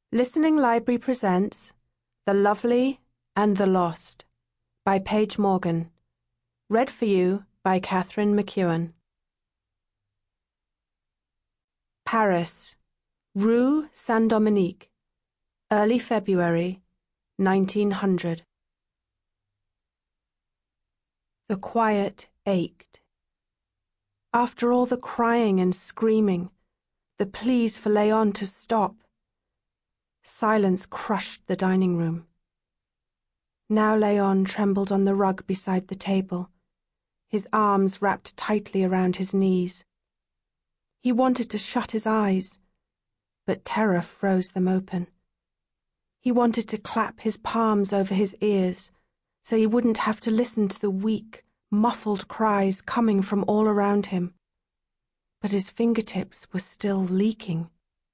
Listening Library presents The Lovely and the Lost by Paige Morgan. Read for you by Catherine McEwen. Paris, Rue Saint-Dominique, early February, 1900. The quiet ached. After all the crying and screaming, the pleas for Léon to stop, silence crushed the dining room. Now Léon trembled on the rug beside the table, his arms wrapped tightly around his knees. He wanted to shut his eyes, but terror froze them open. He wanted to clap his palms over his ears so he wouldn't have to listen to the weak, muffled cries coming from all around him. But his fingertips were still leaking.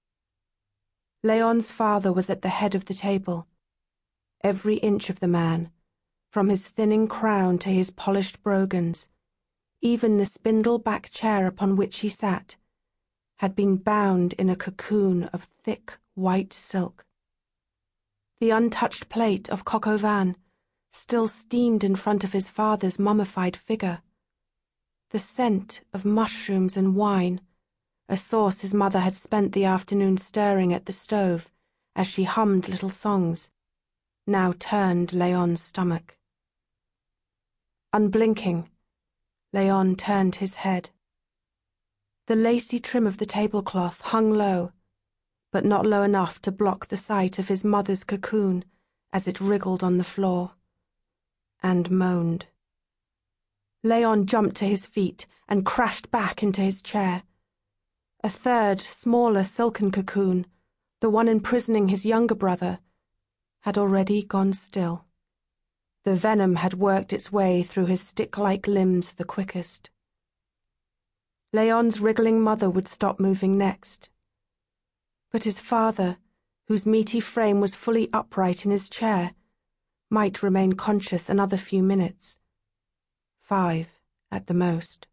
Léon's father was at the head of the table. Every inch of the man, from his thinning crown to his polished brogans, even the spindle-back chair upon which he sat, had been bound in a cocoon of thick white silk. The untouched plate of coq au vin still steamed in front of his father's mummified figure. The scent of mushrooms and wine, a sauce his mother had spent the afternoon stirring at the stove as she hummed little songs, now turned Léon's stomach. Unblinking, Léon turned his head. The lacy trim of the tablecloth hung low, but not low enough to block the sight of his mother's cocoon as it wriggled on the floor, and moaned. Léon jumped to his feet and crashed back into his chair. A third, smaller silken cocoon, the one imprisoning his younger brother, had already gone still. The venom had worked its way through his stick-like limbs the quickest. Léon's wriggling mother would stop moving next. But his father, whose meaty frame was fully upright in his chair, might remain conscious another few minutes. 5 at the most.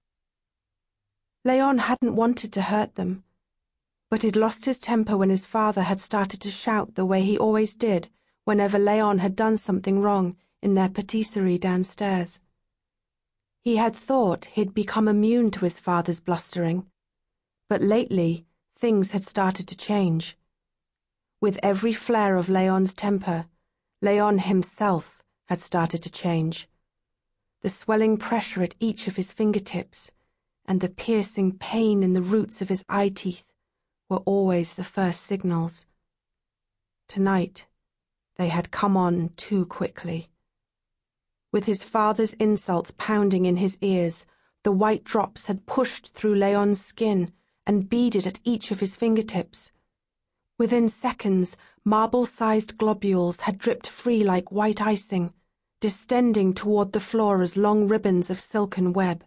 Léon hadn't wanted to hurt them, but he'd lost his temper when his father had started to shout the way he always did whenever Léon had done something wrong in their patisserie downstairs. He had thought he'd become immune to his father's blustering, but lately things had started to change. With every flare of Léon's temper, Léon himself had started to change. The swelling pressure at each of his fingertips and the piercing pain in the roots of his eye teeth were always the first signals. Tonight, they had come on too quickly. With his father's insults pounding in his ears, the white drops had pushed through Léon's skin and beaded at each of his fingertips. Within seconds, marble-sized globules had dripped free like white icing, distending toward the floor as long ribbons of silken web.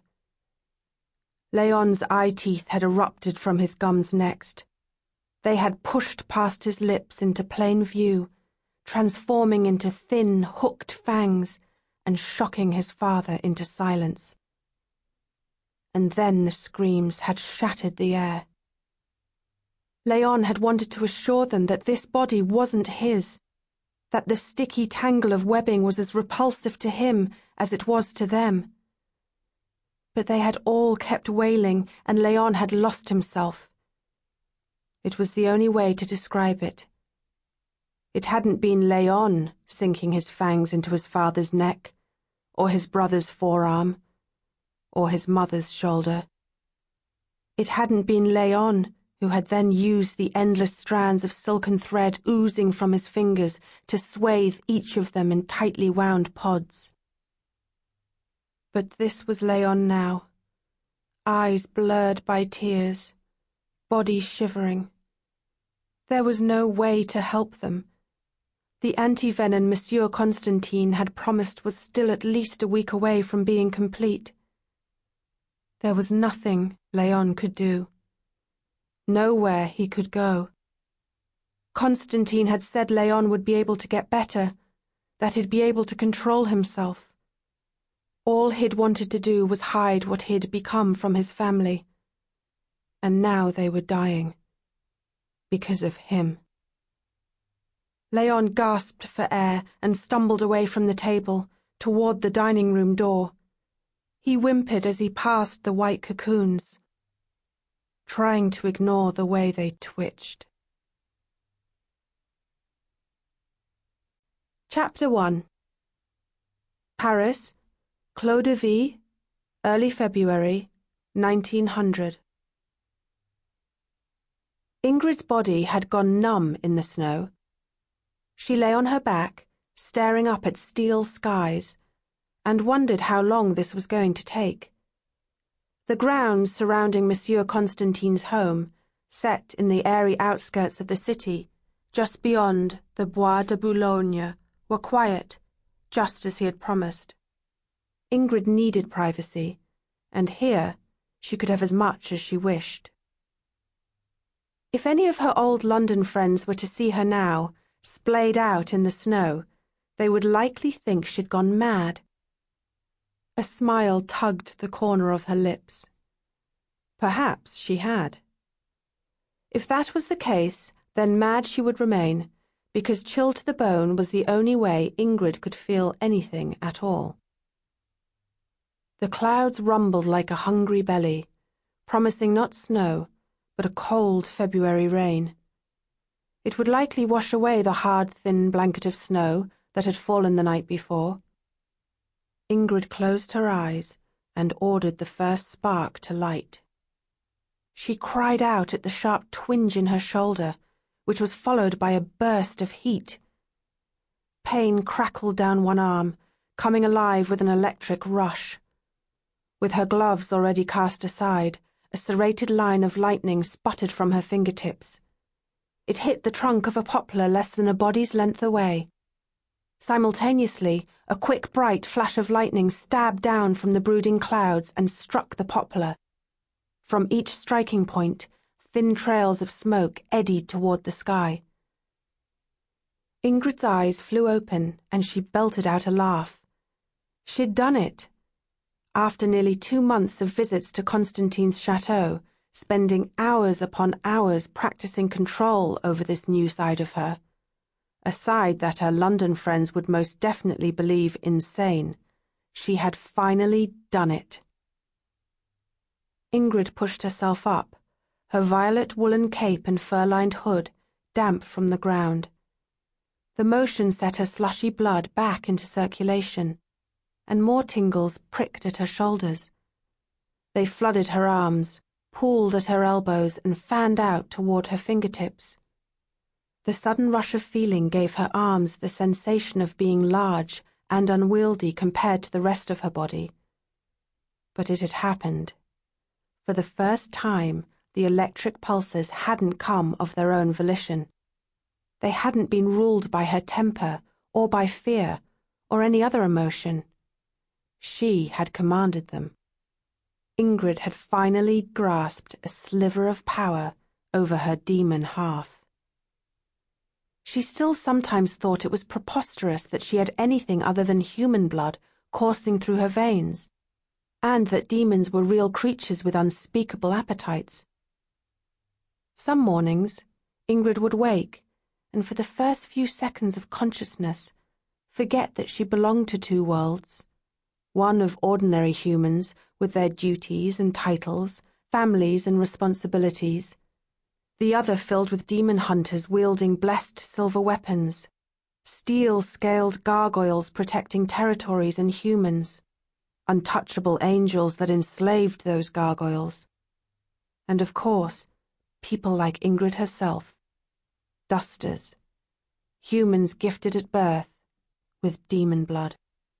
Léon's eye teeth had erupted from his gums next. They had pushed past his lips into plain view, transforming into thin, hooked fangs and shocking his father into silence. And then the screams had shattered the air. Léon had wanted to assure them that this body wasn't his, that the sticky tangle of webbing was as repulsive to him as it was to them. But they had all kept wailing, and Léon had lost himself. It was the only way to describe it. It hadn't been Léon sinking his fangs into his father's neck, or his brother's forearm, or his mother's shoulder. It hadn't been Léon who had then used the endless strands of silken thread oozing from his fingers to swathe each of them in tightly wound pods. But this was Léon now, eyes blurred by tears, body shivering. There was no way to help them. The anti-venom Monsieur Constantine had promised was still at least a week away from being complete. There was nothing Léon could do. Nowhere he could go. Constantine had said Léon would be able to get better, that he'd be able to control himself. All he'd wanted to do was hide what he'd become from his family. And now they were dying. Because of him. Leon gasped for air and stumbled away from the table, toward the dining room door. He whimpered as he passed the white cocoons, trying to ignore the way they twitched. Chapter 1. Paris, Clos de Vie, early February, 1900. Ingrid's body had gone numb in the snow. She lay on her back, staring up at steel skies, and wondered how long this was going to take. The grounds surrounding Monsieur Constantine's home, set in the airy outskirts of the city, just beyond the Bois de Boulogne, were quiet, just as he had promised. Ingrid needed privacy, and here she could have as much as she wished. If any of her old London friends were to see her now, splayed out in the snow, they would likely think she'd gone mad. A smile tugged the corner of her lips. Perhaps she had. If that was the case, then mad she would remain, because chilled to the bone was the only way Ingrid could feel anything at all. The clouds rumbled like a hungry belly, promising not snow, but a cold February rain. It would likely wash away the hard, thin blanket of snow that had fallen the night before. Ingrid closed her eyes and ordered the first spark to light. She cried out at the sharp twinge in her shoulder, which was followed by a burst of heat. Pain crackled down one arm, coming alive with an electric rush. With her gloves already cast aside, a serrated line of lightning sputtered from her fingertips. It hit the trunk of a poplar less than a body's length away. Simultaneously, a quick, bright flash of lightning stabbed down from the brooding clouds and struck the poplar. From each striking point, thin trails of smoke eddied toward the sky. Ingrid's eyes flew open, and she belted out a laugh. She'd done it. After nearly 2 months of visits to Constantine's chateau, spending hours upon hours practicing control over this new side of her, a side that her London friends would most definitely believe insane, she had finally done it. Ingrid pushed herself up, her violet woolen cape and fur-lined hood damp from the ground. The motion set her slushy blood back into circulation, and more tingles pricked at her shoulders. They flooded her arms, pooled at her elbows, and fanned out toward her fingertips. The sudden rush of feeling gave her arms the sensation of being large and unwieldy compared to the rest of her body. But it had happened. For the first time, the electric pulses hadn't come of their own volition. They hadn't been ruled by her temper, or by fear, or any other emotion. She had commanded them. Ingrid had finally grasped a sliver of power over her demon half. She still sometimes thought it was preposterous that she had anything other than human blood coursing through her veins, and that demons were real creatures with unspeakable appetites. Some mornings, Ingrid would wake, and for the first few seconds of consciousness, forget that she belonged to 2 worlds, one of ordinary humans with their duties and titles, families and responsibilities, the other filled with demon hunters wielding blessed silver weapons, steel-scaled gargoyles protecting territories and humans, untouchable angels that enslaved those gargoyles, and of course, people like Ingrid herself, dusters, humans gifted at birth with demon blood.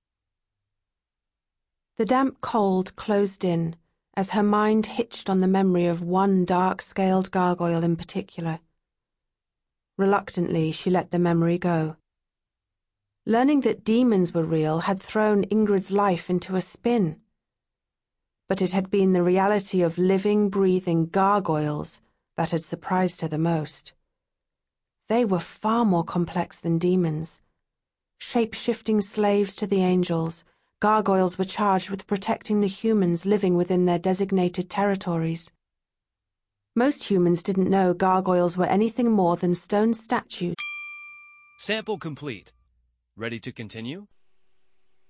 The damp cold closed in as her mind hitched on the memory of one dark-scaled gargoyle in particular. Reluctantly, she let the memory go. Learning that demons were real had thrown Ingrid's life into a spin. But it had been the reality of living, breathing gargoyles that had surprised her the most. They were far more complex than demons. Shape-shifting slaves to the angels, gargoyles were charged with protecting the humans living within their designated territories. Most humans didn't know gargoyles were anything more than stone statues Sample complete. Ready to continue?